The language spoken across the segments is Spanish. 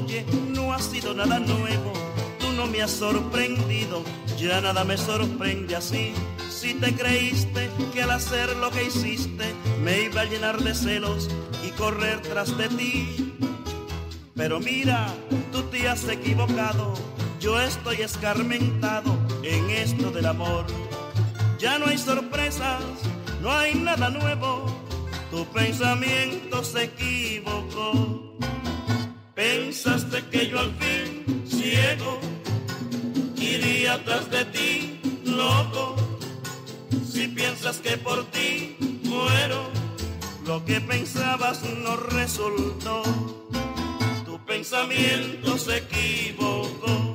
Oye, no ha sido nada nuevo, tú no me has sorprendido, ya nada me sorprende así. Si te creíste que al hacer lo que hiciste me iba a llenar de celos y correr tras de ti. Pero mira, tú te has equivocado, yo estoy escarmentado en esto del amor. Ya no hay sorpresas, no hay nada nuevo, tu pensamiento se equivocó. Pensaste que yo al fin, ciego, iría tras de ti, loco. Si piensas que por ti muero, lo que pensabas no resultó. Tu pensamiento se equivocó.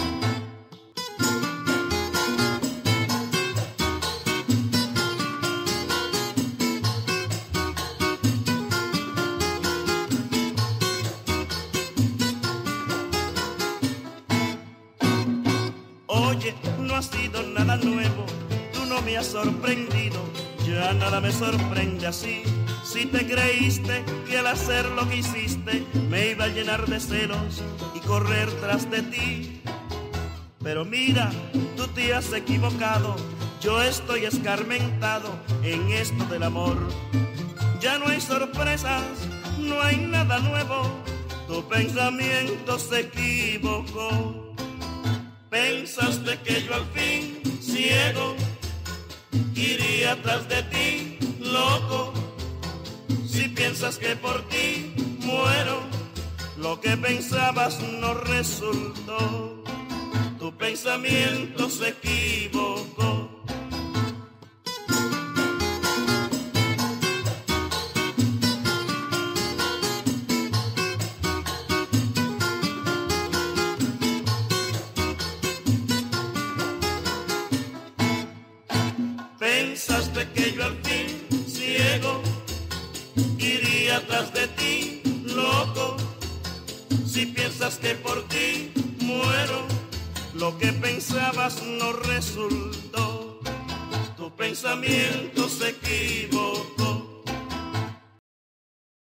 Oye, no ha sido nada nuevo, tú no me has sorprendido, ya nada me sorprende así. Si te creíste que al hacer lo que hiciste me iba a llenar de celos y correr tras de ti. Pero mira, tú te has equivocado, yo estoy escarmentado en esto del amor. Ya no hay sorpresas, no hay nada nuevo, tu pensamiento se equivocó. Pensaste que yo al fin, ciego, iría tras de ti, loco. Si piensas que por ti muero, lo que pensabas no resultó. Tu pensamiento se equivocó. Pensaste que yo al fin, ciego, iría tras de ti, loco. Si piensas que por ti muero, lo que pensabas no resultó. Tu pensamiento se equivocó.